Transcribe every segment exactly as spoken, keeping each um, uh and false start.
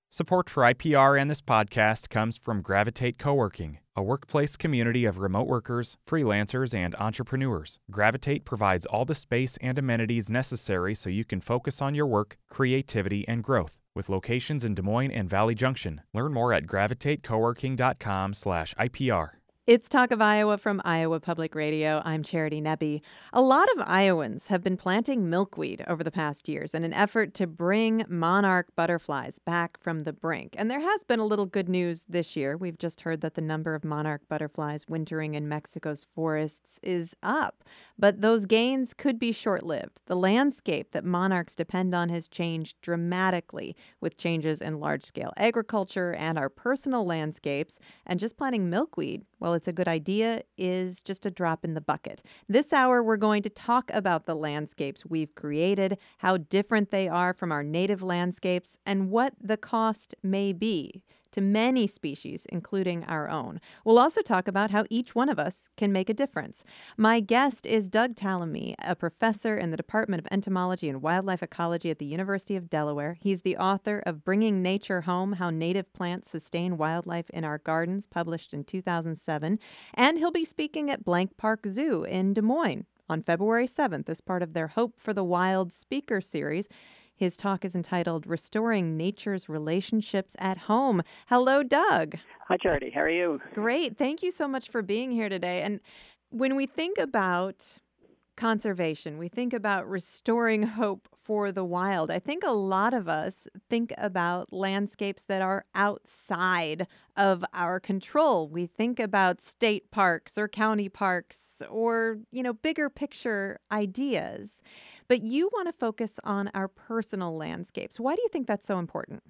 Support for I P R and this podcast comes from Gravitate Coworking, a workplace community of remote workers, freelancers, and entrepreneurs. Gravitate provides all the space and amenities necessary so you can focus on your work, creativity, and growth. With locations in Des Moines and Valley Junction. Learn more at gravitatecoworking.com slash IPR. It's Talk of Iowa from Iowa Public Radio. I'm Charity Nebbe. A lot of Iowans have been planting milkweed over the past years in an effort to bring monarch butterflies back from the brink. And there has been a little good news this year. We've just heard that the number of monarch butterflies wintering in Mexico's forests is up. But those gains could be short-lived. The landscape that monarchs depend on has changed dramatically with changes in large-scale agriculture and our personal landscapes. And just planting milkweed, well, it's a good idea, is just a drop in the bucket. This hour, we're going to talk about the landscapes we've created, how different they are from our native landscapes, and what the cost may be to many species, including our own. We'll also talk about how each one of us can make a difference. My guest is Doug Tallamy, a professor in the Department of Entomology and Wildlife Ecology at the University of Delaware. He's the author of Bringing Nature Home, How Native Plants Sustain Wildlife in Our Gardens, published in two thousand seven. And he'll be speaking at Blank Park Zoo in Des Moines on February seventh as part of their Hope for the Wild speaker series. His talk is entitled Restoring Nature's Relationships at Home. Hello, Doug. Hi, Charity. How are you? Great. Thank you so much for being here today. And when we think about conservation, we think about restoring hope for the wild. I think a lot of us think about landscapes that are outside of our control. We think about state parks or county parks or, you know, bigger picture ideas. But you want to focus on our personal landscapes. Why do you think that's so important?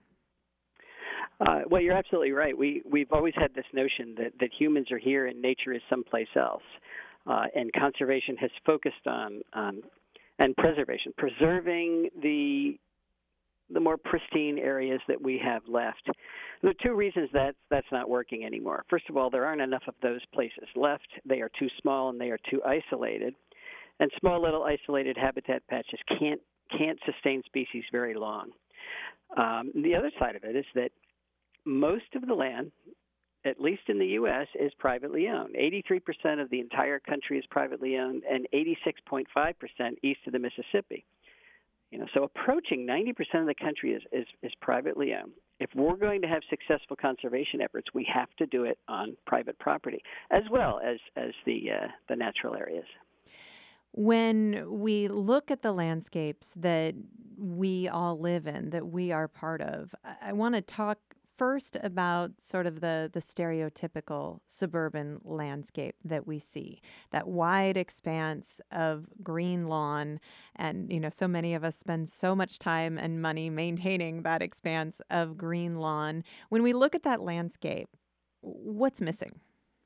Uh, well, you're absolutely right. We, we've always had this notion that, that humans are here and nature is someplace else. Uh, and conservation has focused on, on and preservation, preserving the the more pristine areas that we have left. There are two reasons that that's not working anymore. First of all, there aren't enough of those places left. They are too small and they are too isolated. And small little isolated habitat patches can't can't sustain species very long. Um, the other side of it is that most of the land, at least in the U S, is privately owned. eighty-three percent of the entire country is privately owned, and eighty-six point five percent east of the Mississippi. You know, so approaching ninety percent of the country is, is, is privately owned. If we're going to have successful conservation efforts, we have to do it on private property, as well as, as the uh, the natural areas. When we look at the landscapes that we all live in, that we are part of, I want to talk first about sort of the, the stereotypical suburban landscape that we see, that wide expanse of green lawn. And, you know, so many of us spend so much time and money maintaining that expanse of green lawn. When we look at that landscape, what's missing?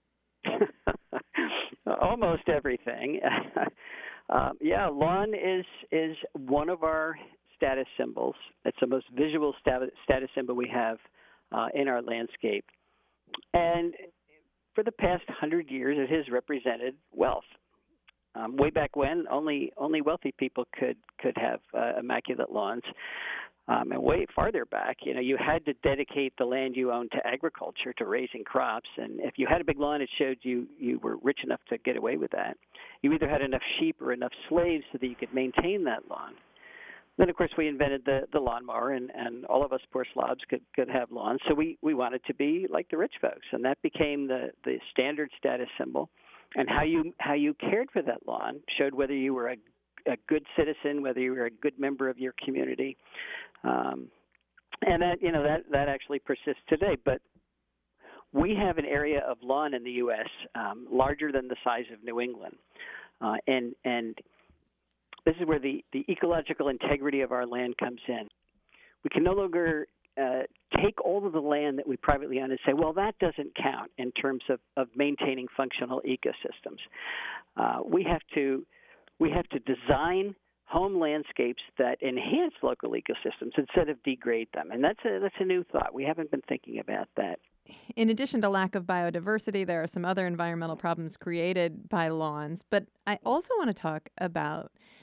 Almost everything. um, yeah, lawn is is one of our status symbols. It's the most visual status, status symbol we have Uh, in our landscape. And for the past hundred years, it has represented wealth. Um, way back when, only only wealthy people could could have uh, immaculate lawns. Um, and way farther back, you know, you had to dedicate the land you owned to agriculture, to raising crops. And if you had a big lawn, it showed you you were rich enough to get away with that. You either had enough sheep or enough slaves so that you could maintain that lawn. Then, of course, we invented the, the lawnmower, and, and all of us poor slobs could, could have lawns. So we, we wanted to be like the rich folks, and that became the, the standard status symbol. And how you how you cared for that lawn showed whether you were a, a good citizen, whether you were a good member of your community. Um, and that, you know, that, that actually persists today. But we have an area of lawn in the U S um, larger than the size of New England. Uh, and and This is where the, the ecological integrity of our land comes in. We can no longer uh, take all of the land that we privately own and say, well, that doesn't count in terms of, of maintaining functional ecosystems. Uh, we have to we have to design home landscapes that enhance local ecosystems instead of degrade them. And that's a, that's a new thought. We haven't been thinking about that. In addition to lack of biodiversity, there are some other environmental problems created by lawns. But I also want to talk about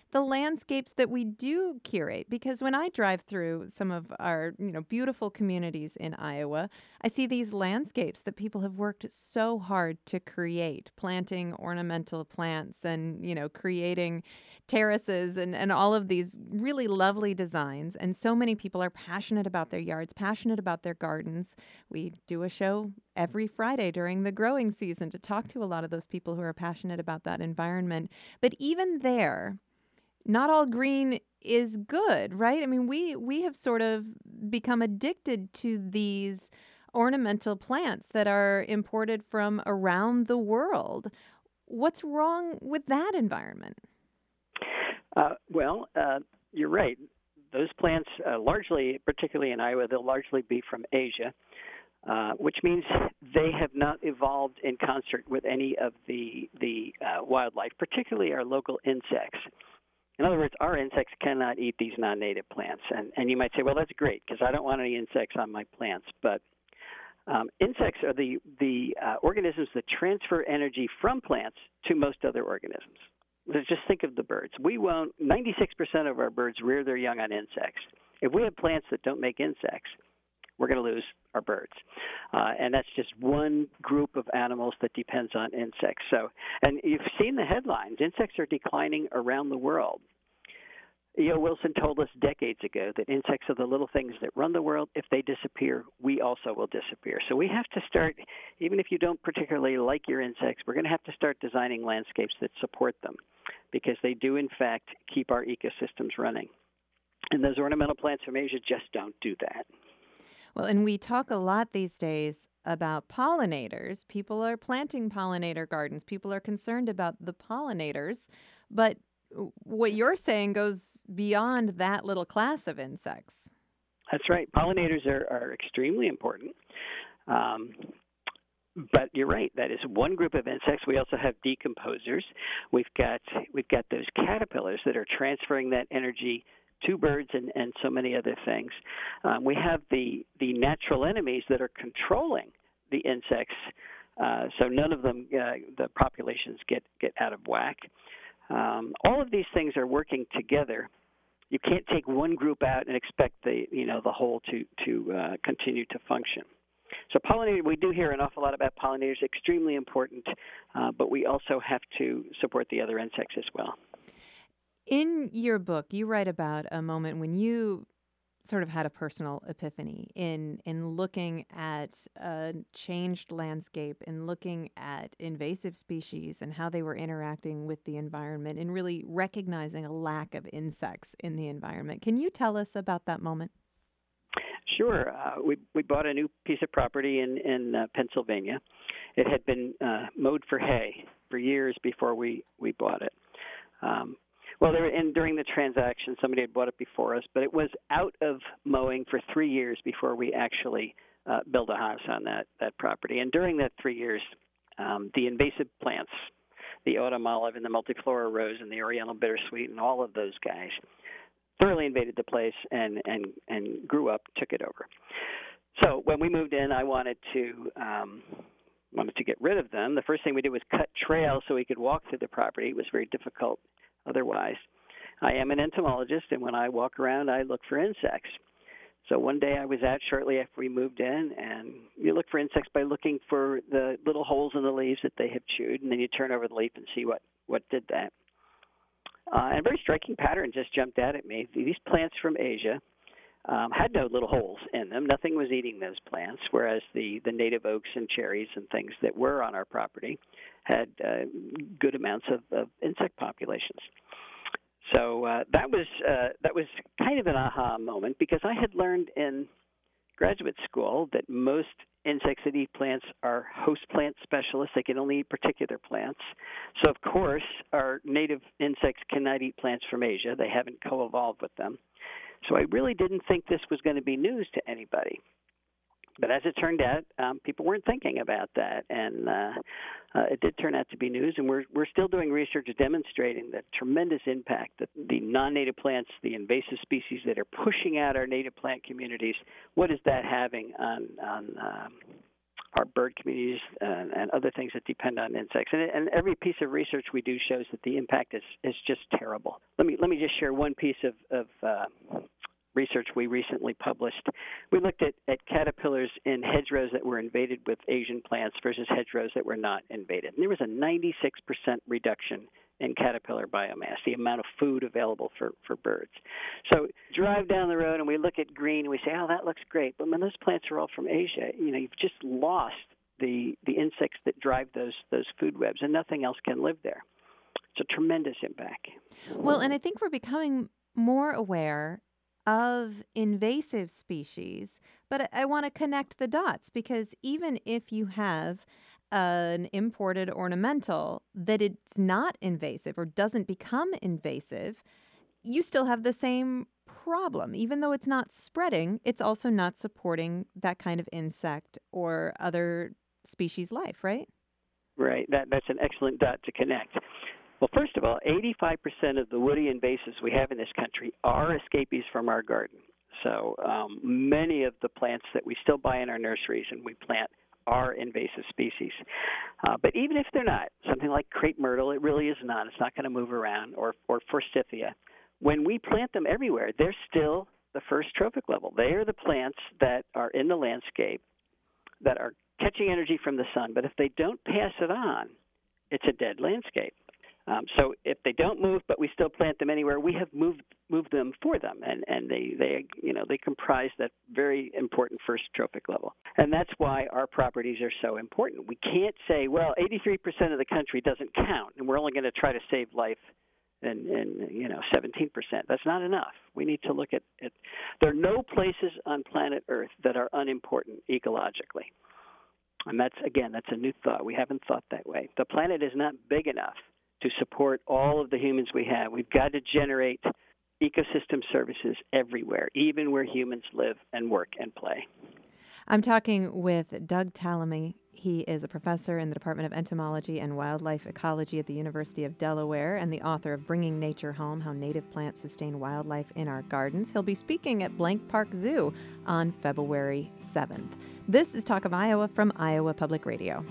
the landscapes that we do curate. Because when I drive through some of our, you know, beautiful communities in Iowa, I see these landscapes that people have worked so hard to create, planting ornamental plants and, you know, creating terraces and, and all of these really lovely designs. And so many people are passionate about their yards, passionate about their gardens. We do a show every Friday during the growing season to talk to a lot of those people who are passionate about that environment. But even there, not all green is good, right? I mean, we we have sort of become addicted to these ornamental plants that are imported from around the world. What's wrong with that environment? Uh, well, uh, you're right. Those plants, uh, largely, particularly in Iowa, they'll largely be from Asia, uh, which means they have not evolved in concert with any of the the uh, wildlife, particularly our local insects. In other words, our insects cannot eat these non-native plants. And, and you might say, well, that's great because I don't want any insects on my plants. But um, insects are the, the uh, organisms that transfer energy from plants to most other organisms. Just think of the birds. We won't, ninety-six percent of our birds rear their young on insects. If we have plants that don't make insects, we're going to lose our birds. Uh, and that's just one group of animals that depends on insects. So, and you've seen the headlines. Insects are declining around the world. E O. Wilson told us decades ago that insects are the little things that run the world. If they disappear, we also will disappear. So we have to start, even if you don't particularly like your insects, we're going to have to start designing landscapes that support them because they do, in fact, keep our ecosystems running. And those ornamental plants from Asia just don't do that. Well, and we talk a lot these days about pollinators. People are planting pollinator gardens. People are concerned about the pollinators. But what you're saying goes beyond that little class of insects. That's right. Pollinators are, are extremely important. Um, but you're right. That is one group of insects. We also have decomposers. We've got we've got those caterpillars that are transferring that energy to birds and, and so many other things. Um, we have the, the natural enemies that are controlling the insects, uh, so none of them, uh, the populations get, get out of whack. Um, all of these things are working together. You can't take one group out and expect the, you know, the whole to, to uh, continue to function. So pollinator, we do hear an awful lot about pollinators, extremely important, uh, but we also have to support the other insects as well. In your book, you write about a moment when you sort of had a personal epiphany in in looking at a changed landscape and looking at invasive species and how they were interacting with the environment and really recognizing a lack of insects in the environment. Can you tell us about that moment? Sure. Uh, we we bought a new piece of property in in uh, Pennsylvania. It had been uh, mowed for hay for years before we we bought it. Um, Well, they were in, during the transaction, somebody had bought it before us, but it was out of mowing for three years before we actually uh, built a house on that, that property. And during that three years, um, the invasive plants, the autumn olive and the multiflora rose and the oriental bittersweet and all of those guys thoroughly invaded the place and, and, and grew up, took it over. So when we moved in, I wanted to um, wanted to get rid of them. The first thing we did was cut trails so we could walk through the property. It was very difficult otherwise. I am an entomologist, and when I walk around, I look for insects. So one day I was out shortly after we moved in, and you look for insects by looking for the little holes in the leaves that they have chewed, and then you turn over the leaf and see what, what did that. Uh, and a very striking pattern just jumped out at me. These plants from Asia um, had no little holes in them. Nothing was eating those plants, whereas the, the native oaks and cherries and things that were on our property had uh, good amounts of, of insect populations. So uh, that was uh, that was kind of an aha moment because I had learned in graduate school that most insects that eat plants are host plant specialists. They can only eat particular plants. So, of course, our native insects cannot eat plants from Asia. They haven't co-evolved with them. So I really didn't think this was going to be news to anybody. But as it turned out, um, people weren't thinking about that, and uh, uh, it did turn out to be news. And we're we're still doing research demonstrating the tremendous impact that the non-native plants, the invasive species that are pushing out our native plant communities, what is that having on on um, our bird communities and, and other things that depend on insects. And, and every piece of research we do shows that the impact is, is just terrible. Let me let me just share one piece of, of uh, research we recently published. We looked at, at caterpillars in hedgerows that were invaded with Asian plants versus hedgerows that were not invaded. And there was a ninety-six percent reduction in caterpillar biomass, the amount of food available for, for birds. So drive down the road and we look at green and we say, oh, that looks great. But when those plants are all from Asia, you know, you've just lost the the insects that drive those those food webs, and nothing else can live there. It's a tremendous impact. Well, and I think we're becoming more aware of invasive species, but I, I want to connect the dots, because even if you have an imported ornamental that it's not invasive or doesn't become invasive, you still have the same problem. Even though it's not spreading, it's also not supporting that kind of insect or other species life, right? Right. That that's an excellent dot to connect. Well, first of all, eighty-five percent of the woody invasives we have in this country are escapees from our garden. So um, many of the plants that we still buy in our nurseries and we plant are invasive species. Uh, but even if they're not, something like crepe myrtle, it really is not. It's not going to move around, or, or forsythia. When we plant them everywhere, they're still the first trophic level. They are the plants that are in the landscape that are catching energy from the sun. But if they don't pass it on, it's a dead landscape. Um, so if they don't move, but we still plant them anywhere, we have moved moved them for them, and, and they, they you know they comprise that very important first trophic level. And that's why our properties are so important. We can't say, well, eighty-three percent of the country doesn't count, and we're only going to try to save life in, in you know seventeen percent. That's not enough. We need to look at it. There are no places on planet Earth that are unimportant ecologically. And that's, again, that's a new thought. We haven't thought that way. The planet is not big enough to support all of the humans we have. We've got to generate ecosystem services everywhere, even where humans live and work and play. I'm talking with Doug Tallamy. He is a professor in the Department of Entomology and Wildlife Ecology at the University of Delaware and the author of Bringing Nature Home, How Native Plants Sustain Wildlife in Our Gardens. He'll be speaking at Blank Park Zoo on February seventh. This is Talk of Iowa from Iowa Public Radio.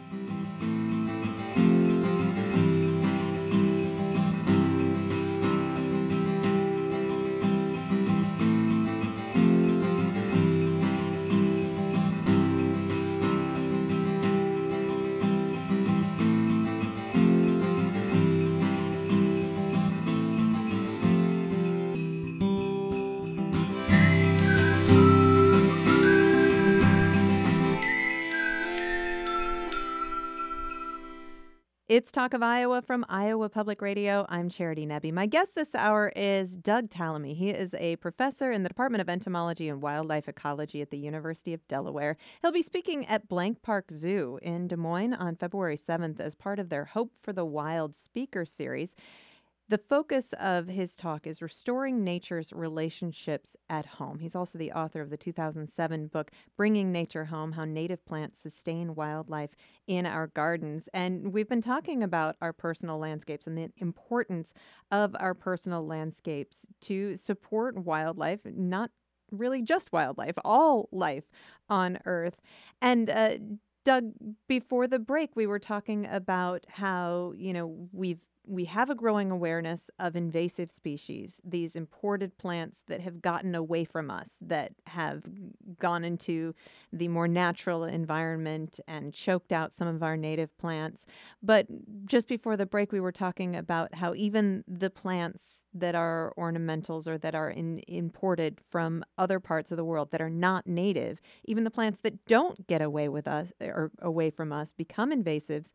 It's Talk of Iowa from Iowa Public Radio. I'm Charity Nebbe. My guest this hour is Doug Tallamy. He is a professor in the Department of Entomology and Wildlife Ecology at the University of Delaware. He'll be speaking at Blank Park Zoo in Des Moines on February seventh as part of their Hope for the Wild speaker series. The focus of his talk is restoring nature's relationships at home. He's also the author of the two thousand seven book, Bringing Nature Home, How Native Plants Sustain Wildlife in Our Gardens. And we've been talking about our personal landscapes and the importance of our personal landscapes to support wildlife, not really just wildlife, all life on Earth. And uh, Doug, before the break, we were talking about how, you know, we've we have a growing awareness of invasive species, these imported plants that have gotten away from us, that have gone into the more natural environment and choked out some of our native plants. But just before the break, we were talking about how even the plants that are ornamentals or that are in, imported from other parts of the world that are not native, even the plants that don't get away with us or away from us become invasives,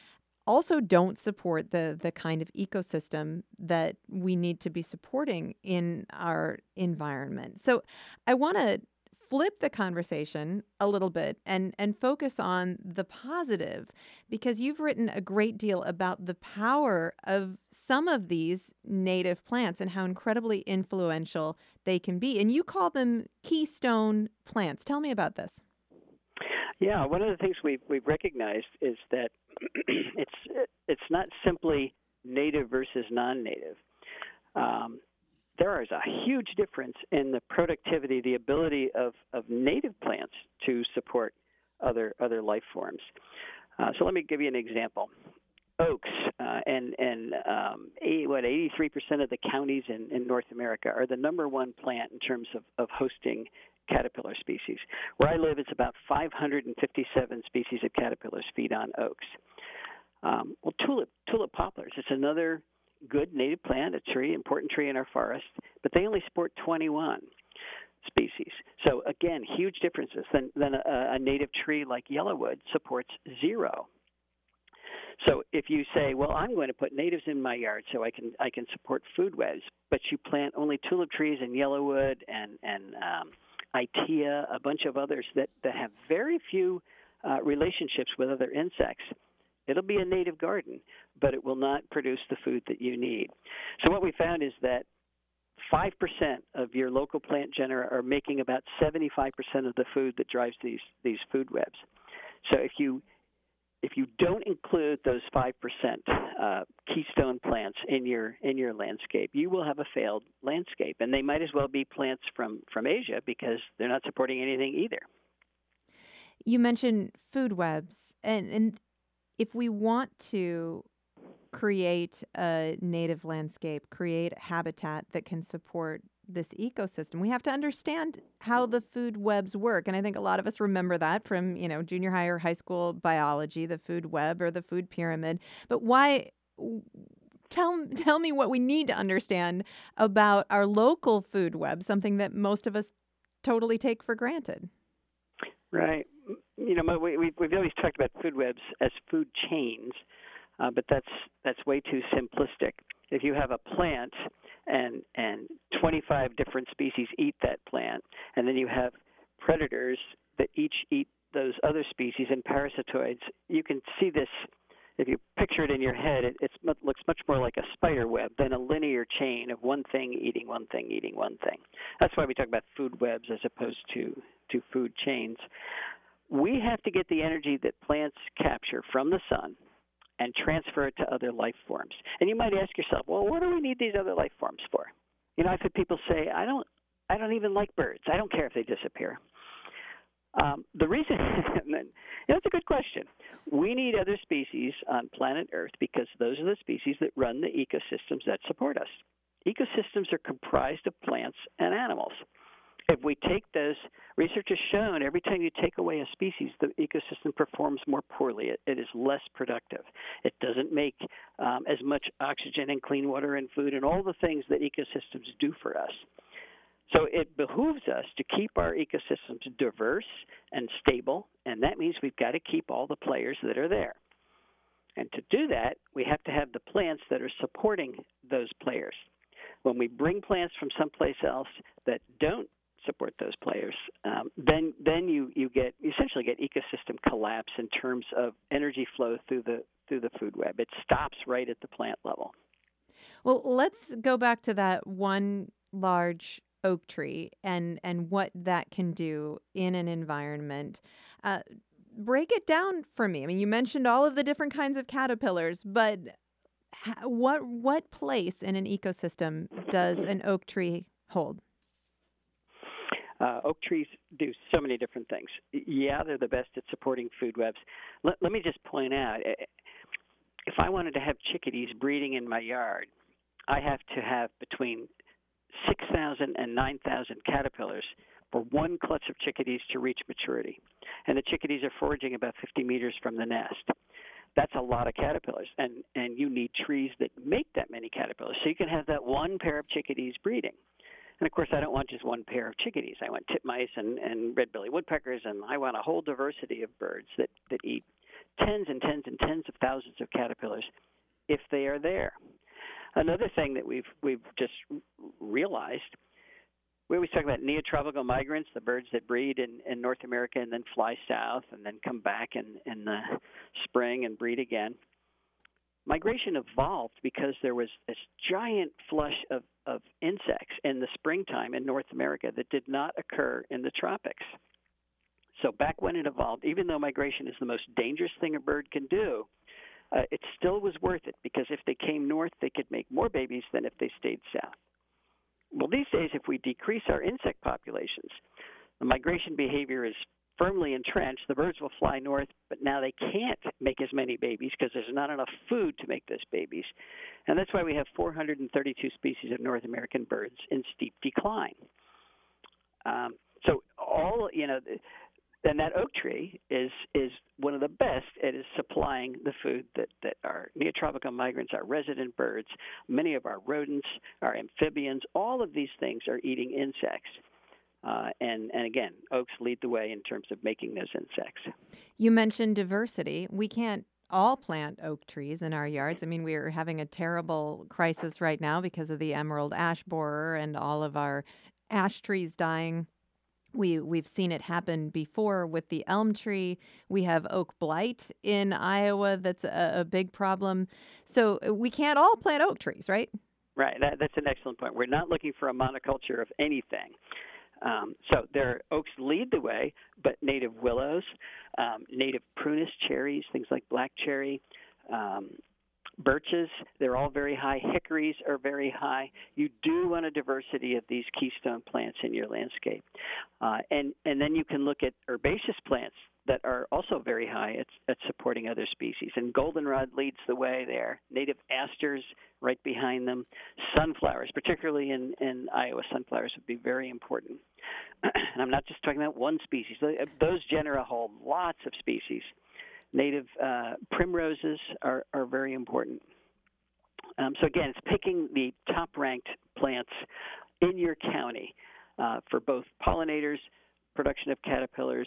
also don't support the the kind of ecosystem that we need to be supporting in our environment. So I want to flip the conversation a little bit and, and focus on the positive, because you've written a great deal about the power of some of these native plants and how incredibly influential they can be. And you call them keystone plants. Tell me about this. Yeah, one of the things we've, we've recognized is that it's it's not simply native versus non-native. Um, there is a huge difference in the productivity, the ability of, of native plants to support other other life forms. Uh, so let me give you an example. Oaks uh, and and um, eighty, what eighty-three percent of the counties in, in North America are the number one plant in terms of, of hosting caterpillar species. Where I live, it's about five hundred fifty-seven species of caterpillars feed on oaks. Um, well, tulip tulip poplars, it's another good native plant, a tree, important tree in our forest, but they only support twenty-one species. So again, huge differences. Then, then a, a native tree like yellowwood supports zero. So if you say, well, I'm going to put natives in my yard so I can I can support food webs, but you plant only tulip trees and yellowwood and and um, itea, a bunch of others that, that have very few uh, relationships with other insects, it'll be a native garden, but it will not produce the food that you need. So what we found is that five percent of your local plant genera are making about seventy-five percent of the food that drives these these food webs. So if you if you don't include those five percent uh, keystone plants in your in your landscape, you will have a failed landscape, and they might as well be plants from, from Asia because they're not supporting anything either. You mentioned food webs, and, and if we want to create a native landscape, create a habitat that can support this ecosystem, we have to understand how the food webs work. And I think a lot of us remember that from, you know, junior high or high school biology, the food web or the food pyramid. But why, tell, tell me what we need to understand about our local food web, something that most of us totally take for granted. Right. You know, we, we've, we've always talked about food webs as food chains, uh, but that's that's way too simplistic. If you have a plant and and twenty-five different species eat that plant, and then you have predators that each eat those other species and parasitoids, you can see this, if you picture it in your head, it it's, it looks much more like a spider web than a linear chain of one thing eating one thing eating one thing. That's why we talk about food webs as opposed to, to food chains. We have to get the energy that plants capture from the sun and transfer it to other life forms. And you might ask yourself, well, what do we need these other life forms for? You know, I've had people say, I don't I don't even like birds. I don't care if they disappear. Um, the reason, you know, it's a good question. We need other species on planet Earth because those are the species that run the ecosystems that support us. Ecosystems are comprised of plants and animals. If we take those, research has shown every time you take away a species, the ecosystem performs more poorly. It, it is less productive. It doesn't make um, as much oxygen and clean water and food and all the things that ecosystems do for us. So it behooves us to keep our ecosystems diverse and stable, and that means we've got to keep all the players that are there. And to do that, we have to have the plants that are supporting those players. When we bring plants from someplace else that don't support those players, um, then then you, you get you essentially get ecosystem collapse in terms of energy flow through the through the food web. It stops right at the plant level. Well, let's go back to that one large oak tree and and what that can do in an environment. Uh, break it down for me. I mean, you mentioned all of the different kinds of caterpillars, but what what place in an ecosystem does an oak tree hold? Uh, oak trees do so many different things. Yeah, they're the best at supporting food webs. Let, let me just point out, if I wanted to have chickadees breeding in my yard, I have to have between six thousand and nine thousand caterpillars for one clutch of chickadees to reach maturity. And the chickadees are foraging about fifty meters from the nest. That's a lot of caterpillars, and, and you need trees that make that many caterpillars. So you can have that one pair of chickadees breeding. And, of course, I don't want just one pair of chickadees. I want titmice and, and red-bellied woodpeckers, and I want a whole diversity of birds that, that eat tens and tens and tens of thousands of caterpillars if they are there. Another thing that we've we've just realized, we always talk about neotropical migrants, the birds that breed in, in North America and then fly south and then come back in, in the spring and breed again. Migration evolved because there was this giant flush of, of insects in the springtime in North America that did not occur in the tropics. So back when it evolved, even though migration is the most dangerous thing a bird can do, uh, it still was worth it because if they came north, they could make more babies than if they stayed south. Well, these days, if we decrease our insect populations, the migration behavior is firmly entrenched. The birds will fly north, but now they can't make as many babies because there's not enough food to make those babies. And that's why we have four hundred thirty-two species of North American birds in steep decline. Um, so all, you know, and that oak tree is is one of the best. It is supplying the food that, that our neotropical migrants, our resident birds, many of our rodents, our amphibians, all of these things are eating insects. Uh, and, and again, oaks lead the way in terms of making those insects. You mentioned diversity. We can't all plant oak trees in our yards. I mean, we're having a terrible crisis right now because of the emerald ash borer and all of our ash trees dying. We, we've seen it happen before with the elm tree. We have oak blight in Iowa that's a, a big problem. So we can't all plant oak trees, right? Right. That, that's an excellent point. We're not looking for a monoculture of anything. Um, so there, oaks lead the way, but native willows, um, native prunus cherries, things like black cherry, um, birches, they're all very high. Hickories are very high. You do want a diversity of these keystone plants in your landscape. Uh, and, and then you can look at herbaceous plants that are also very high at, at supporting other species. And goldenrod leads the way there. Native asters right behind them. Sunflowers, particularly in, in Iowa, sunflowers would be very important. And I'm not just talking about one species. Those genera hold lots of species. Native uh, primroses are, are very important. Um, so again, it's picking the top-ranked plants in your county uh, for both pollinators, production of caterpillars.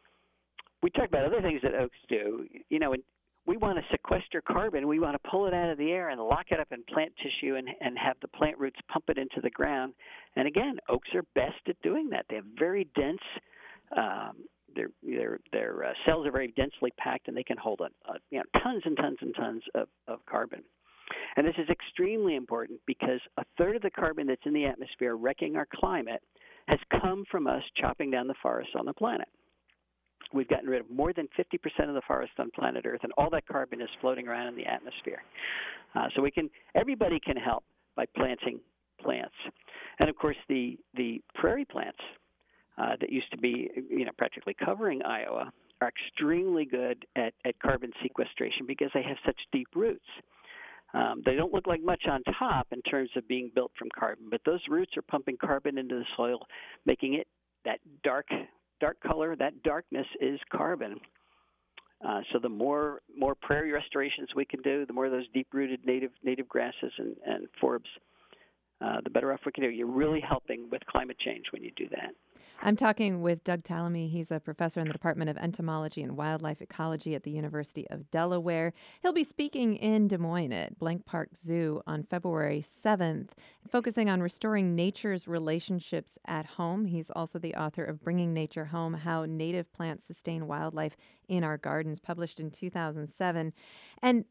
We talk about other things that oaks do. You know, we want to sequester carbon. We want to pull it out of the air and lock it up in plant tissue and, and have the plant roots pump it into the ground. And again, oaks are best at doing that. They have very dense um, Their their their uh, cells are very densely packed, and they can hold a, a, you know, tons and tons and tons of, of carbon. And this is extremely important because a third of the carbon that's in the atmosphere wrecking our climate has come from us chopping down the forests on the planet. We've gotten rid of more than fifty percent of the forest on planet Earth, and all that carbon is floating around in the atmosphere. Uh, so we can, everybody can help by planting plants. And of course, the the prairie plants Uh, that used to be, you know, practically covering Iowa, are extremely good at, at carbon sequestration because they have such deep roots. Um, they don't look like much on top in terms of being built from carbon, but those roots are pumping carbon into the soil, making it that dark, dark color. That darkness is carbon. Uh, so the more more prairie restorations we can do, the more of those deep-rooted native native grasses and, and forbs, uh, the better off we can do. You're really helping with climate change when you do that. I'm talking with Doug Tallamy. He's a professor in the Department of Entomology and Wildlife Ecology at the University of Delaware. He'll be speaking in Des Moines at Blank Park Zoo on February seventh, focusing on restoring nature's relationships at home. He's also the author of Bringing Nature Home, How Native Plants Sustain Wildlife in Our Gardens, published in two thousand seven. And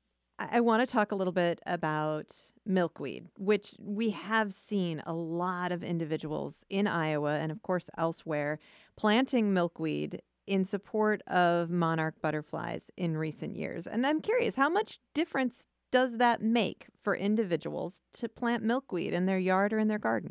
I want to talk a little bit about milkweed, which we have seen a lot of individuals in Iowa and, of course, elsewhere planting milkweed in support of monarch butterflies in recent years. And I'm curious, how much difference does that make for individuals to plant milkweed in their yard or in their garden?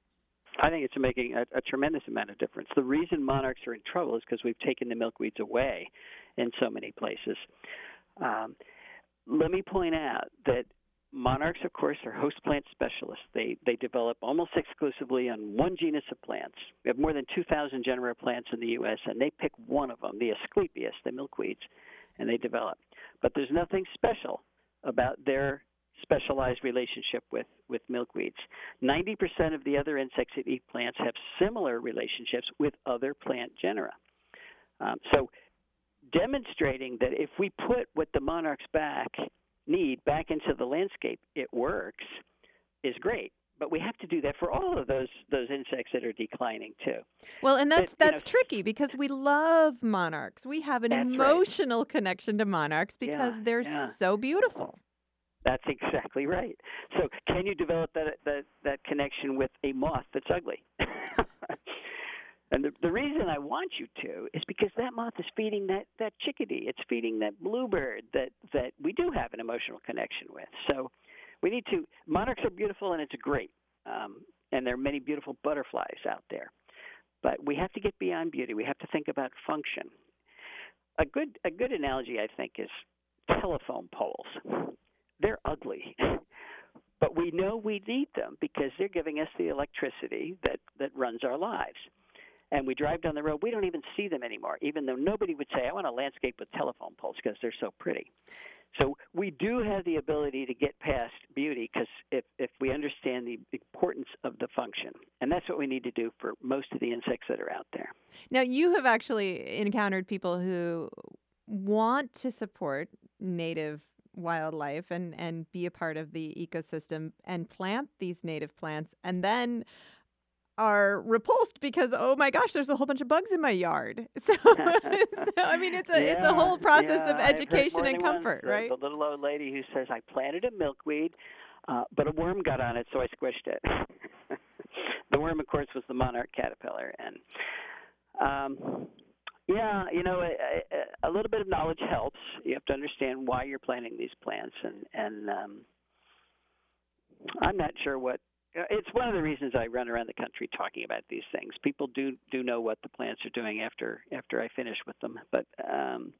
I think it's making a, a tremendous amount of difference. The reason monarchs are in trouble is because we've taken the milkweeds away in so many places. Um, Let me point out that monarchs, of course, are host plant specialists. They they develop almost exclusively on one genus of plants. We have more than two thousand genera of plants in the U S, and they pick one of them, the Asclepias, the milkweeds, and they develop. But there's nothing special about their specialized relationship with, with milkweeds. ninety percent of the other insects that eat plants have similar relationships with other plant genera. Um, so demonstrating that if we put what the monarchs back need back into the landscape, it works, is great. But we have to do that for all of those those insects that are declining too. Well, and that's but, that's know, tricky because we love monarchs. We have an emotional right. connection to monarchs because yeah, they're yeah. so beautiful. That's exactly right. So can you develop that that, that connection with a moth that's ugly? And the, the reason I want you to is because that moth is feeding that, that chickadee. It's feeding that bluebird that, that we do have an emotional connection with. So we need to – monarchs are beautiful and it's great. Um, and there are many beautiful butterflies out there. But we have to get beyond beauty. We have to think about function. A good a good analogy, I think, is telephone poles. They're ugly, but we know we need them because they're giving us the electricity that, that runs our lives. And we drive down the road, we don't even see them anymore, even though nobody would say, I want a landscape with telephone poles because they're so pretty. So we do have the ability to get past beauty because if, if we understand the importance of the function. And that's what we need to do for most of the insects that are out there. Now, you have actually encountered people who want to support native wildlife and, and be a part of the ecosystem and plant these native plants and then are repulsed because, oh my gosh, there's a whole bunch of bugs in my yard. So, so I mean, it's a yeah, it's a whole process yeah. of education and and comfort, the, right? The little old lady who says, I planted a milkweed, uh, but a worm got on it, so I squished it. The worm, of course, was the monarch caterpillar. And, um, yeah, you know, a, a, a little bit of knowledge helps. You have to understand why you're planting these plants. And, and um, I'm not sure what, it's one of the reasons I run around the country talking about these things. People do do know what the plants are doing after after I finish with them, but um,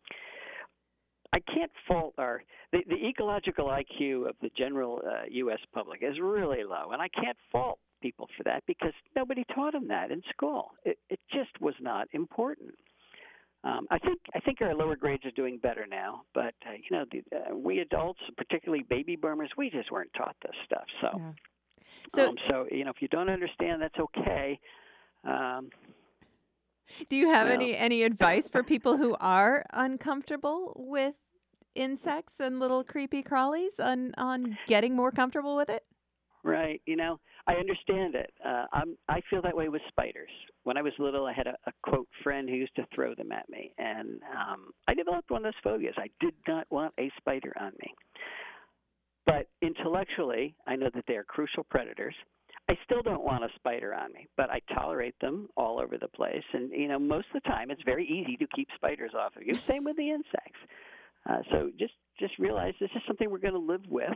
I can't fault our the, the ecological I Q of the general uh, U S public is really low, and I can't fault people for that because nobody taught them that in school. It it just was not important. Um, I think I think our lower grades are doing better now, but uh, you know, the, uh, we adults, particularly baby boomers, we just weren't taught this stuff. So. Yeah. So, um, so, you know, if you don't understand, that's okay. Um, do you have well, any, any advice for people who are uncomfortable with insects and little creepy crawlies on, on getting more comfortable with it? Right. You know, I understand it. Uh, I'm, I feel that way with spiders. When I was little, I had a, a, quote, friend who used to throw them at me. And um, I developed one of those phobias. I did not want a spider on me. But intellectually, I know that they are crucial predators. I still don't want a spider on me, but I tolerate them all over the place. And, you know, most of the time it's very easy to keep spiders off of you. Same with the insects. Uh, so just, just realize this is something we're going to live with.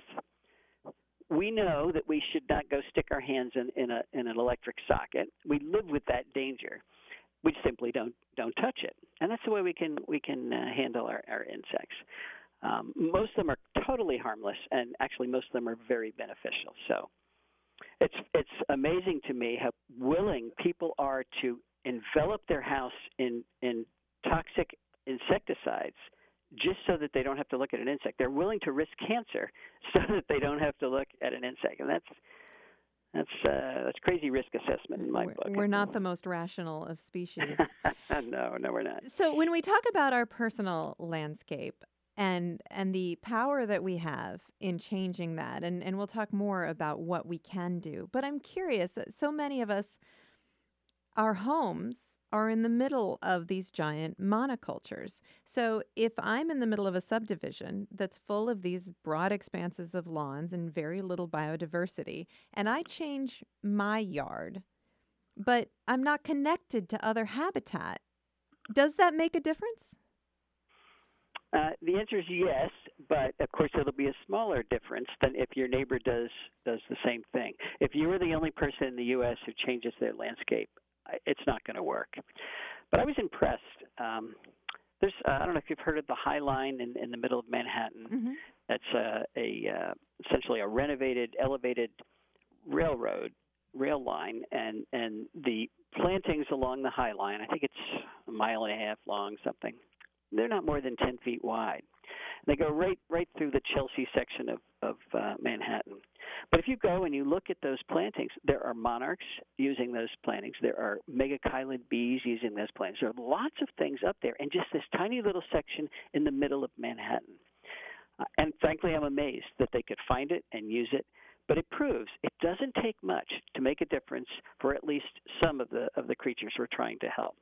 We know that we should not go stick our hands in, in, a, in an electric socket. We live with that danger. We simply don't, don't touch it. And that's the way we can, we can uh, handle our, our insects. Um, most of them are totally harmless, and actually most of them are very beneficial. So it's it's amazing to me how willing people are to envelop their house in, in toxic insecticides just so that they don't have to look at an insect. They're willing to risk cancer so that they don't have to look at an insect. And that's that's uh, that's crazy risk assessment in my we're, book. We're not the most rational of species. no, no, we're not. So when we talk about our personal landscape, and and the power that we have in changing that. And, and we'll talk more about what we can do. But I'm curious, so many of us, our homes are in the middle of these giant monocultures. So if I'm in the middle of a subdivision that's full of these broad expanses of lawns and very little biodiversity, and I change my yard, but I'm not connected to other habitat, does that make a difference? Uh, the answer is yes, but of course it'll be a smaller difference than if your neighbor does does the same thing. If you are the only person in the U S who changes their landscape, it's not going to work. But I was impressed. Um, there's uh, I don't know if you've heard of the High Line in, in the middle of Manhattan. Mm-hmm. That's uh, a uh, essentially a renovated, elevated railroad rail line, and and the plantings along the High Line. I think it's a mile and a half long, something. They're not more than ten feet wide. They go right right through the Chelsea section of, of uh, Manhattan. But if you go and you look at those plantings, there are monarchs using those plantings. There are megachilid bees using those plantings. There are lots of things up there in just this tiny little section in the middle of Manhattan. Uh, and frankly, I'm amazed that they could find it and use it. But it proves it doesn't take much to make a difference for at least some of the of the creatures we're trying to help.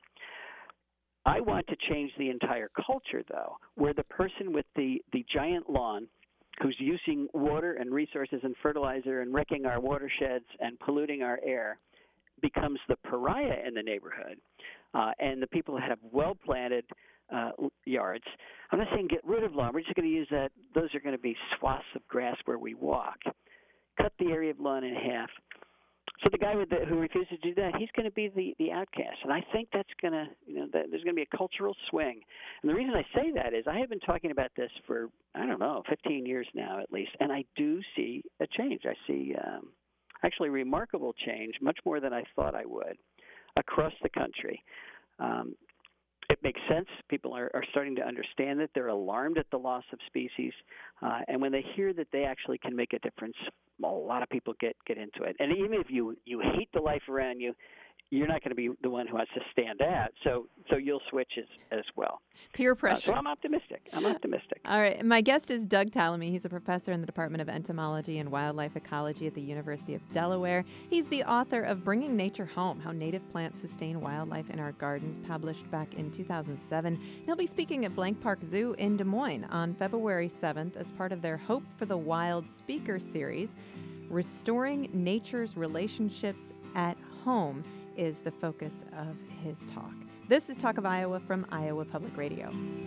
I want to change the entire culture, though, where the person with the, the giant lawn who's using water and resources and fertilizer and wrecking our watersheds and polluting our air becomes the pariah in the neighborhood. Uh, and the people that have well-planted uh, yards, I'm not saying get rid of lawn. We're just going to use that. Those are going to be swaths of grass where we walk. Cut the area of lawn in half. So the guy with the, who refuses to do that, he's going to be the, the outcast. And I think that's going to, you know, that there's going to be a cultural swing. And the reason I say that is I have been talking about this for, I don't know, fifteen years now at least, and I do see a change. I see um, actually remarkable change, much more than I thought I would, across the country. Um, It makes sense. People are, are starting to understand it. They're alarmed at the loss of species. Uh, and when they hear that they actually can make a difference, a lot of people get, get into it. And even if you, you hate the life around you, you're not going to be the one who has to stand out. So so you'll switch as, as well. Peer pressure. Uh, so I'm optimistic. I'm optimistic. All right. My guest is Doug Tallamy. He's a professor in the Department of Entomology and Wildlife Ecology at the University of Delaware. He's the author of Bringing Nature Home, How Native Plants Sustain Wildlife in Our Gardens, published back in two thousand seven. He'll be speaking at Blank Park Zoo in Des Moines on February seventh as part of their Hope for the Wild speaker series. Restoring Nature's Relationships at Home is the focus of his talk. This is Talk of Iowa from Iowa Public Radio.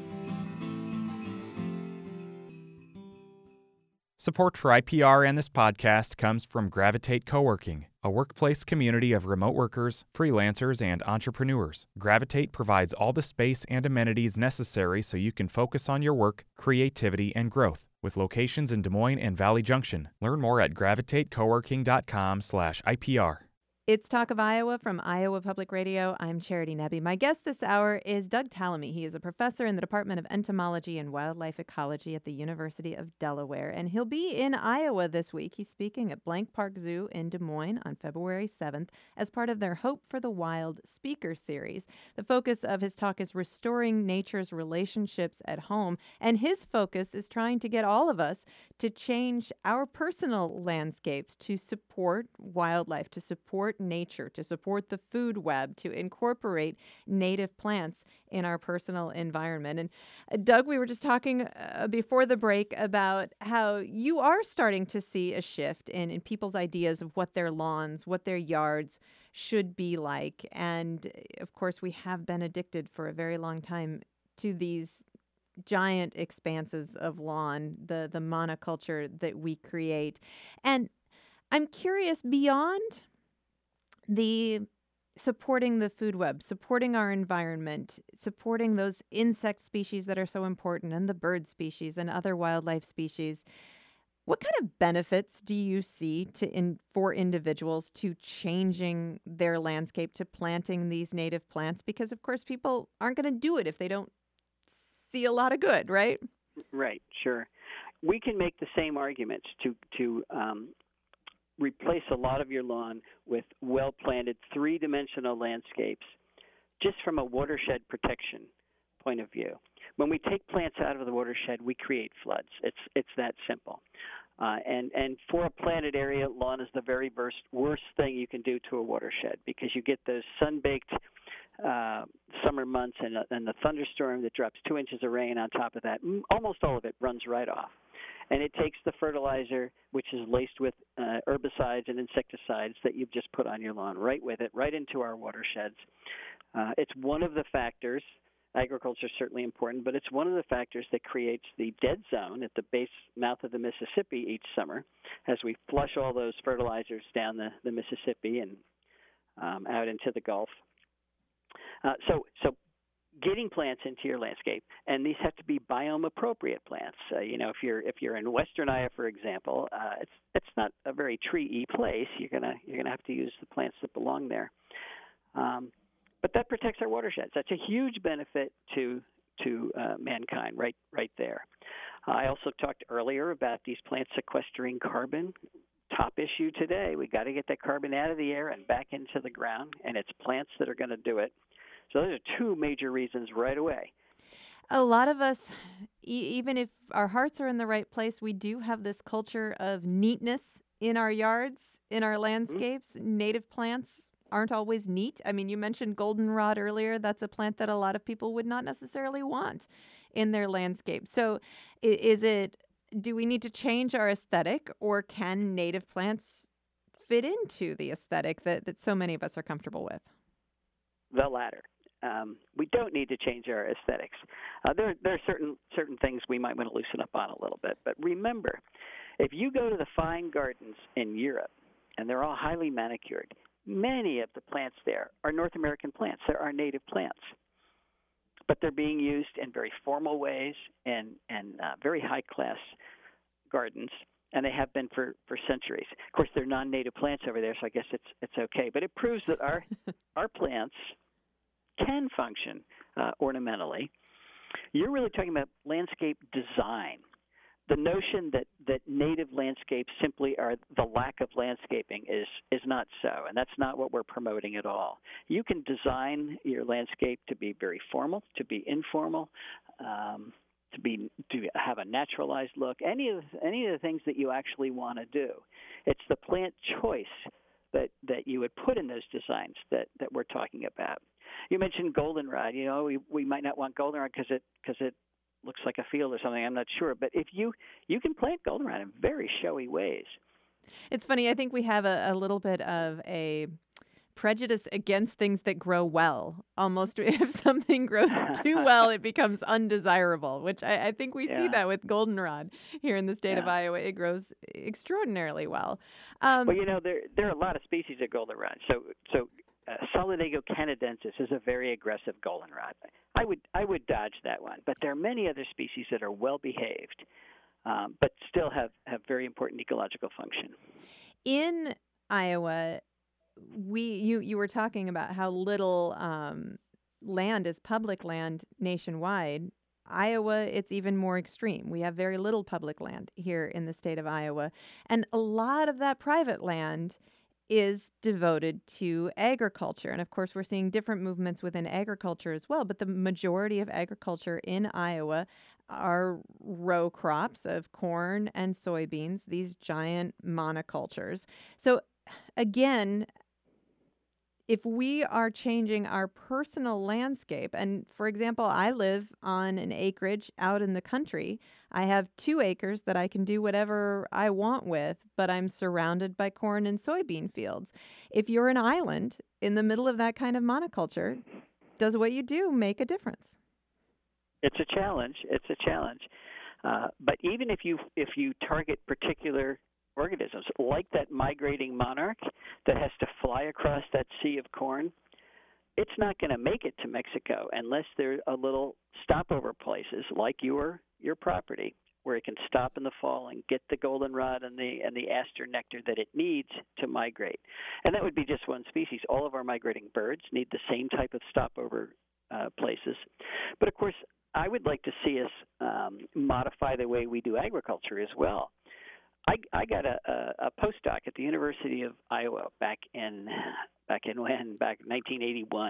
Support for I P R and this podcast comes from Gravitate Coworking, a workplace community of remote workers, freelancers, and entrepreneurs. Gravitate provides all the space and amenities necessary so you can focus on your work, creativity, and growth. With locations in Des Moines and Valley Junction. Learn more at gravitatecoworking.com slash IPR. It's Talk of Iowa from Iowa Public Radio. I'm Charity Nebbe. My guest this hour is Doug Tallamy. He is a professor in the Department of Entomology and Wildlife Ecology at the University of Delaware, and he'll be in Iowa this week. He's speaking at Blank Park Zoo in Des Moines on February seventh as part of their Hope for the Wild speaker series. The focus of his talk is restoring nature's relationships at home, and his focus is trying to get all of us to change our personal landscapes to support wildlife, to support nature, to support the food web, to incorporate native plants in our personal environment. And uh, Doug, we were just talking uh, before the break about how you are starting to see a shift in, in people's ideas of what their lawns, what their yards should be like. And of course, we have been addicted for a very long time to these giant expanses of lawn, the, the monoculture that we create. And I'm curious, beyond the supporting the food web, supporting our environment, supporting those insect species that are so important, and the bird species and other wildlife species, what kind of benefits do you see to in, for individuals to changing their landscape, to planting these native plants? Because, of course, people aren't going to do it if they don't see a lot of good, right? Right, sure. We can make the same arguments to, to um, replace a lot of your lawn with well-planted three-dimensional landscapes just from a watershed protection point of view. When we take plants out of the watershed, we create floods. It's it's that simple. Uh, and, and for a planted area, lawn is the very worst, worst thing you can do to a watershed because you get those sun-baked uh, summer months and, and the thunderstorm that drops two inches of rain on top of that. Almost all of it runs right off. And it takes the fertilizer, which is laced with uh, herbicides and insecticides that you've just put on your lawn, right with it, right into our watersheds. Uh, it's one of the factors. Agriculture is certainly important, but it's one of the factors that creates the dead zone at the base mouth of the Mississippi each summer as we flush all those fertilizers down the, the Mississippi and um, out into the Gulf. Uh, so, so getting plants into your landscape, and these have to be biome-appropriate plants. Uh, you know, if you're if you're in Western Iowa, for example, uh, it's it's not a very tree-y place. You're gonna you're gonna have to use the plants that belong there. Um, But that protects our watersheds. That's a huge benefit to to uh, mankind right right there. Uh, I also talked earlier about these plants sequestering carbon. Top issue today. We got to get that carbon out of the air and back into the ground, and it's plants that are going to do it. So those are two major reasons right away. A lot of us, e- even if our hearts are in the right place, we do have this culture of neatness in our yards, in our landscapes. Mm-hmm. Native plants aren't always neat. I mean, you mentioned goldenrod earlier. That's a plant that a lot of people would not necessarily want in their landscape. So is it, do we need to change our aesthetic, or can native plants fit into the aesthetic that, that so many of us are comfortable with? The latter. Um, we don't need to change our aesthetics. Uh, there, there are certain certain things we might want to loosen up on a little bit. But remember, if you go to the fine gardens in Europe, and they're all highly manicured. Many of the plants there are North American plants. They're our native plants. But they're being used in very formal ways and, and uh, very high-class gardens, and they have been for, for centuries. Of course, they're non-native plants over there, so I guess it's it's okay. But it proves that our our plants can function uh, ornamentally. You're really talking about landscape design. The notion that, that native landscapes simply are the lack of landscaping is, is not so, and that's not what we're promoting at all. You can design your landscape to be very formal, to be informal, um, to be to have a naturalized look, any of the, any of the things that you actually want to do. It's the plant choice that, that you would put in those designs that, that we're talking about. You mentioned goldenrod. You know, we, we might not want goldenrod because it because it looks like a field or something. I'm not sure, but if you you can plant goldenrod in very showy ways. It's funny. I think we have a, a little bit of a prejudice against things that grow well. Almost if something grows too well, it becomes undesirable, which I, I think we yeah. see that with goldenrod here in the state yeah. of Iowa. It grows extraordinarily well. Um, well, you know, there there are a lot of species of goldenrod. So so uh, Solidago canadensis is a very aggressive goldenrod. I would I would dodge that one, but there are many other species that are well behaved, um, but still have, have very important ecological function. In Iowa, we you you were talking about how little um, land is public land nationwide. Iowa, it's even more extreme. We have very little public land here in the state of Iowa, and a lot of that private land is devoted to agriculture. And of course, we're seeing different movements within agriculture as well, but the majority of agriculture in Iowa are row crops of corn and soybeans, these giant monocultures. So again, if we are changing our personal landscape, and for example, I live on an acreage out in the country. I have two acres that I can do whatever I want with, but I'm surrounded by corn and soybean fields. If you're an island in the middle of that kind of monoculture, does what you do make a difference? It's a challenge. It's a challenge. Uh, but even if you if you target particular organisms, like that migrating monarch that has to fly across that sea of corn, it's not going to make it to Mexico unless there are little stopover places like your your property where it can stop in the fall and get the goldenrod and the and the aster nectar that it needs to migrate. And that would be just one species. All of our migrating birds need the same type of stopover uh, places. But of course, I would like to see us um, modify the way we do agriculture as well. I, I got a, a, a postdoc at the University of Iowa back in back in when back in nineteen eighty-one,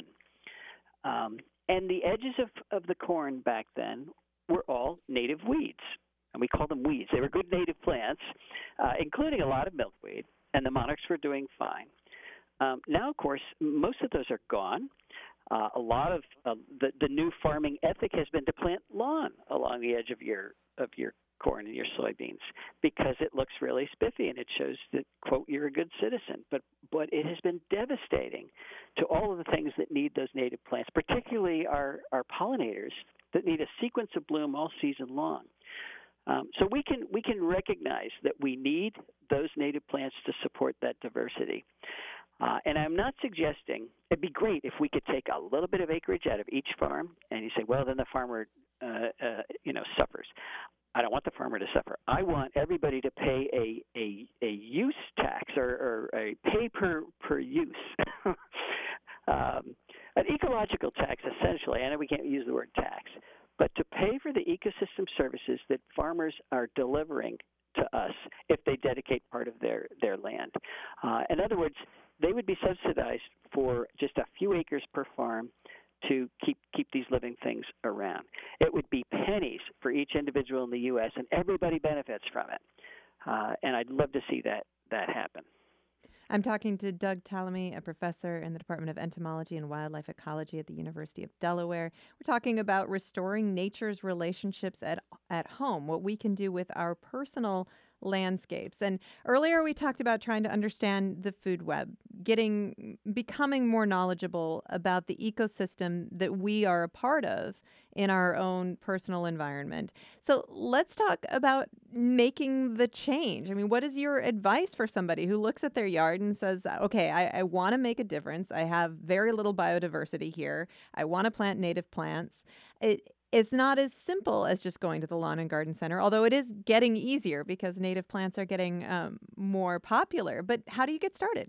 um, and the edges of, of the corn back then were all native weeds, and we called them weeds. They were good native plants, uh, including a lot of milkweed, and the monarchs were doing fine. Um, now, of course, most of those are gone. Uh, a lot of uh, the the new farming ethic has been to plant lawn along the edge of your of your corn and your soybeans because it looks really spiffy and it shows that, quote, you're a good citizen. But but it has been devastating to all of the things that need those native plants, particularly our, our pollinators that need a sequence of bloom all season long. Um, so we can we can recognize that we need those native plants to support that diversity. Uh, and I'm not suggesting it'd be great if we could take a little bit of acreage out of each farm, and you say, well, then the farmer, uh, uh, you know, suffers. I don't want the farmer to suffer. I want everybody to pay a a, a use tax or, or a pay per per use, um, an ecological tax, essentially. I know we can't use the word tax, but to pay for the ecosystem services that farmers are delivering to us if they dedicate part of their, their land. Uh, in other words, they would be subsidized for just a few acres per farm to keep keep these living things around. It would be pennies for each individual in the U S, and everybody benefits from it. Uh, and I'd love to see that, that happen. I'm talking to Doug Tallamy, a professor in the Department of Entomology and Wildlife Ecology at the University of Delaware. We're talking about restoring nature's relationships at at home, what we can do with our personal landscapes. And earlier we talked about trying to understand the food web, getting becoming more knowledgeable about the ecosystem that we are a part of in our own personal environment. So let's talk about making the change. I mean, what is your advice for somebody who looks at their yard and says, okay, I, I want to make a difference. I have very little biodiversity here. I want to plant native plants. It, It's not as simple as just going to the lawn and garden center, although it is getting easier because native plants are getting um, more popular. But how do you get started?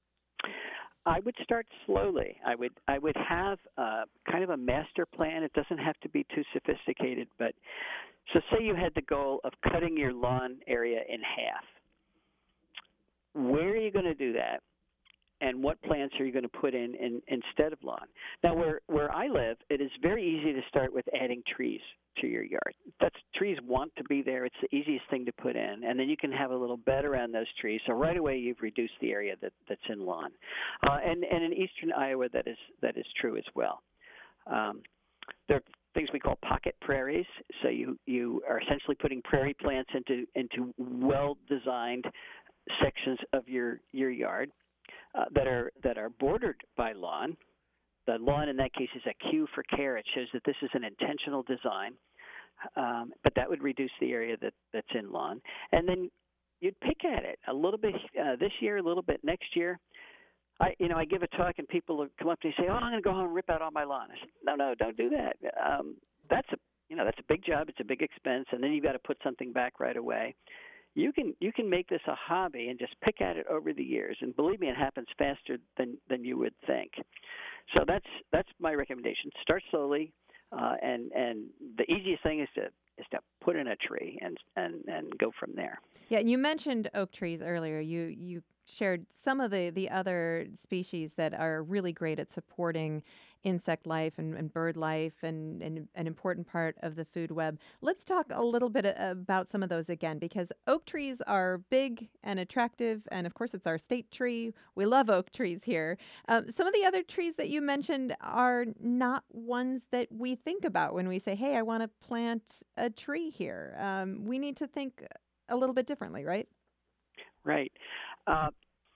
I would start slowly. I would I would have uh, kind of a master plan. It doesn't have to be too sophisticated, but so say you had the goal of cutting your lawn area in half. Where are you going to do that? And what plants are you going to put in, in instead of lawn? Now, where, where I live, it is very easy to start with adding trees to your yard. That's trees want to be there. It's the easiest thing to put in. And then you can have a little bed around those trees. So right away, you've reduced the area that, that's in lawn. Uh, and, and in eastern Iowa, that is, that is true as well. Um, there are things we call pocket prairies. So you, you are essentially putting prairie plants into, into well-designed sections of your, your yard. Uh, that are that are bordered by lawn. The lawn in that case is a cue for care. It shows that this is an intentional design, um, but that would reduce the area that, that's in lawn. And then you'd pick at it a little bit uh, this year, a little bit next year. I, you know, I give a talk and people will come up to me and say, "Oh, I'm going to go home and rip out all my lawn." I said, "No, no, don't do that. Um, that's a you know that's a big job. It's a big expense, and then you've got to put something back right away." You can you can make this a hobby and just pick at it over the years, and believe me, it happens faster than, than you would think. So that's that's my recommendation. Start slowly, uh, and and the easiest thing is to is to put in a tree and and, and go from there. Yeah, and you mentioned oak trees earlier. You you shared some of the, the other species that are really great at supporting insect life and, and bird life and, and an important part of the food web. Let's talk a little bit about some of those again, because oak trees are big and attractive, and of course it's our state tree. We love oak trees here. Um, some of the other trees that you mentioned are not ones that we think about when we say, hey, I want to plant a tree here. Um, we need to think a little bit differently, right? Right. Uh,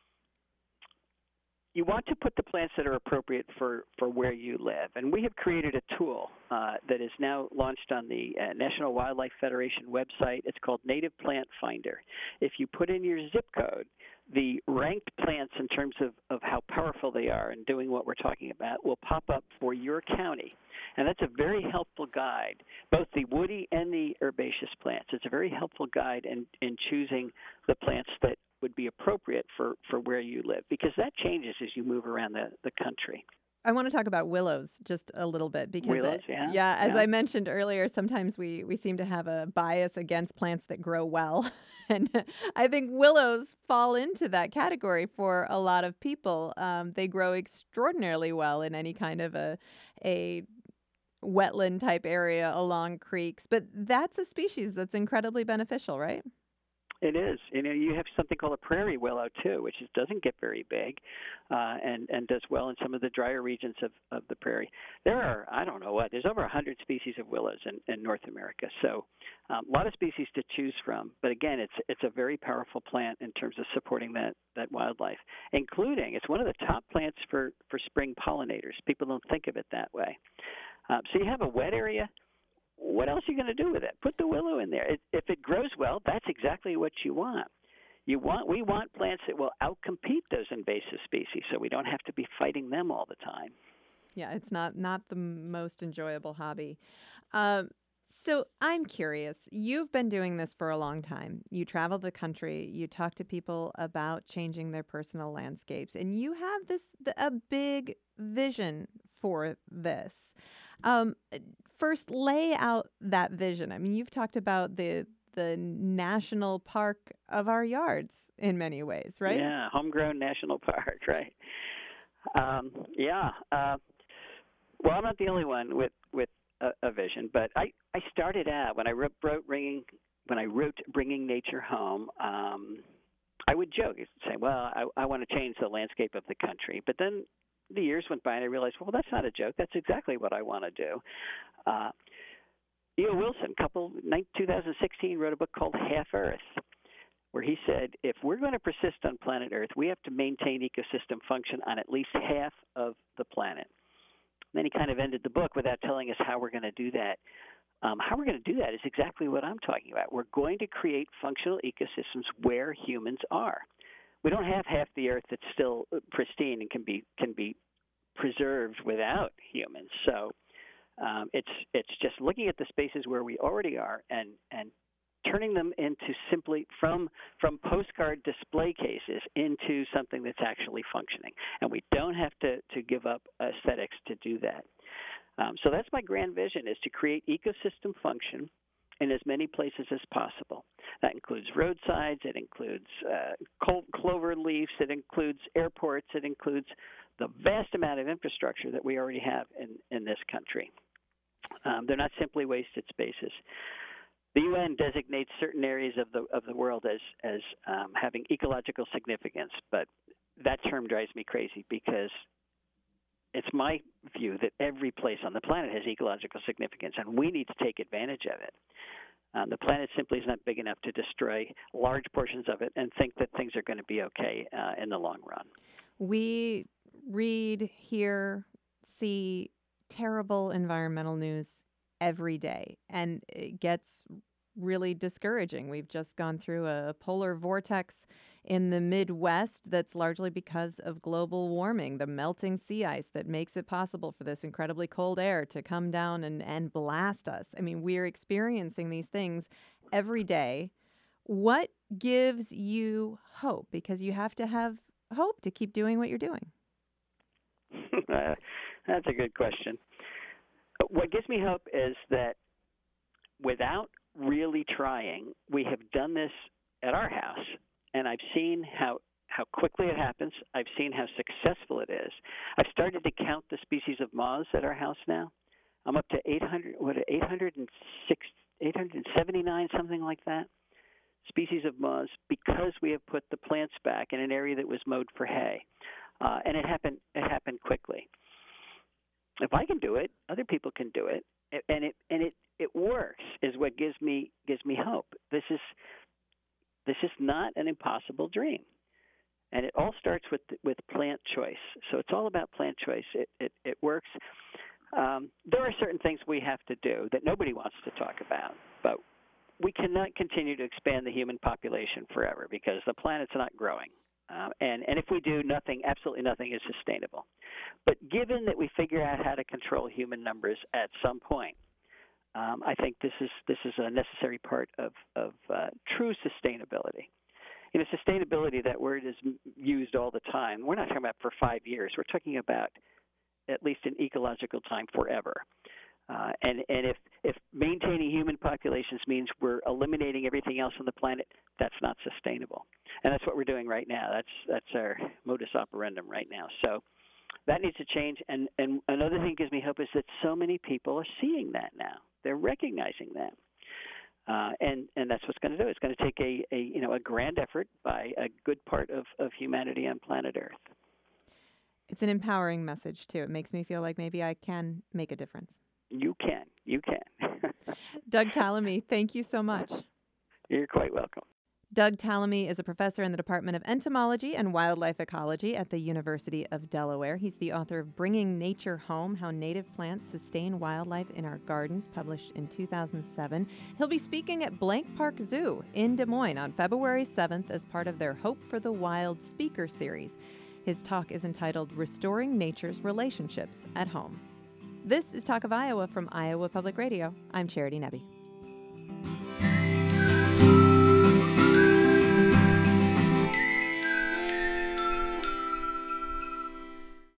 you want to put the plants that are appropriate for, for where you live. And we have created a tool uh, that is now launched on the uh, National Wildlife Federation website. It's called Native Plant Finder. If you put in your zip code, the ranked plants in terms of, of how powerful they are in doing what we're talking about will pop up for your county. And that's a very helpful guide, both the woody and the herbaceous plants. It's a very helpful guide in, in choosing the plants that would be appropriate for, for where you live, because that changes as you move around the, the country. I want to talk about willows just a little bit because, willows, it, yeah, yeah, as yeah. I mentioned earlier, sometimes we, we seem to have a bias against plants that grow well. And I think willows fall into that category for a lot of people. Um, they grow extraordinarily well in any kind of a a wetland type area along creeks. But that's a species that's incredibly beneficial, right? It is. You know, you have something called a prairie willow too, which is, doesn't get very big, uh, and and does well in some of the drier regions of, of the prairie. There are, I don't know what, there's over a hundred species of willows in, in North America, so um, a lot of species to choose from. But again, it's it's a very powerful plant in terms of supporting that that wildlife, including it's one of the top plants for for spring pollinators. People don't think of it that way. Uh, so you have a wet area. What else are you going to do with it? Put the willow in there. It, if it grows well, that's exactly what you want. You want we want plants that will outcompete those invasive species, so we don't have to be fighting them all the time. Yeah, it's not not the most enjoyable hobby. Um, so I'm curious. You've been doing this for a long time. You travel the country. You talk to people about changing their personal landscapes, and you have this a big vision for this. Um, first, lay out that vision. I mean, you've talked about the the national park of our yards in many ways, right? Yeah, homegrown national park, right? Um, yeah. Uh, well, I'm not the only one with with a, a vision, but I, I started out when I wrote, wrote bringing when I wrote bringing nature home. Um, I would joke and say, "Well, I, I want to change the landscape of the country," but then the years went by and I realized, well, that's not a joke. That's exactly what I want to do. Uh, E O Wilson, couple, twenty sixteen, wrote a book called Half Earth. where he said, if we're going to persist on planet Earth, we have to maintain ecosystem function on at least half of the planet. And then he kind of ended the book without telling us how we're going to do that. Um, how we're going to do that is exactly what I'm talking about. We're going to create functional ecosystems where humans are. We don't have half the Earth that's still pristine and can be can be preserved without humans. So um, it's it's just looking at the spaces where we already are and and turning them into simply from from postcard display cases into something that's actually functioning. And we don't have to to give up aesthetics to do that. Um, so that's my grand vision, is to create ecosystem function in as many places as possible. That includes roadsides, it includes uh, cold clover leaves, it includes airports, it includes the vast amount of infrastructure that we already have in, in this country. Um, they're not simply wasted spaces. The U N designates certain areas of the of the world as as um, having ecological significance, but that term drives me crazy because it's my view that every place on the planet has ecological significance, and we need to take advantage of it. Um, the planet simply is not big enough to destroy large portions of it and think that things are going to be okay uh, in the long run. We read, hear, see terrible environmental news every day, and it gets really discouraging. We've just gone through a polar vortex in the Midwest that's largely because of global warming, the melting sea ice that makes it possible for this incredibly cold air to come down and, and blast us. I mean, we're experiencing these things every day. What gives you hope? Because you have to have hope to keep doing what you're doing. uh, that's a good question. What gives me hope is that without really trying, we have done this at our house, and I've seen how how quickly it happens. I've seen how successful it is. I've started to count the species of moths at our house now. I'm up to eight hundred, what, eight hundred six, eight hundred seventy-nine, something like that, species of moths, because we have put the plants back in an area that was mowed for hay, uh, and it happened. It happened quickly. If I can do it, other people can do it, and it and it. It works is what gives me gives me hope. This is this is not an impossible dream, and it all starts with with plant choice. So it's all about plant choice. It it, it works. Um, there are certain things we have to do that nobody wants to talk about, but we cannot continue to expand the human population forever because the planet's not growing. Uh, and, and if we do, nothing, absolutely nothing is sustainable. But given that we figure out how to control human numbers at some point, Um, I think this is this is a necessary part of of uh, true sustainability. You know, sustainability, that word is used all the time. We're not talking about for five years. We're talking about at least an ecological time forever. Uh, and and if if maintaining human populations means we're eliminating everything else on the planet, that's not sustainable. And that's what we're doing right now. That's that's our modus operandum right now. So that needs to change. And and another thing that gives me hope is that so many people are seeing that now. They're recognizing that, uh, and and that's what's going to do. It's going to take a, a you know a grand effort by a good part of, of humanity on planet Earth. It's an empowering message too. It makes me feel like maybe I can make a difference. You can, you can. Doug Tallamy, thank you so much. You're quite welcome. Doug Tallamy is a professor in the Department of Entomology and Wildlife Ecology at the University of Delaware. He's the author of Bringing Nature Home, How Native Plants Sustain Wildlife in Our Gardens, published in two thousand seven. He'll be speaking at Blank Park Zoo in Des Moines on February seventh as part of their Hope for the Wild speaker series. His talk is entitled Restoring Nature's Relationships at Home. This is Talk of Iowa from Iowa Public Radio. I'm Charity Nebbe.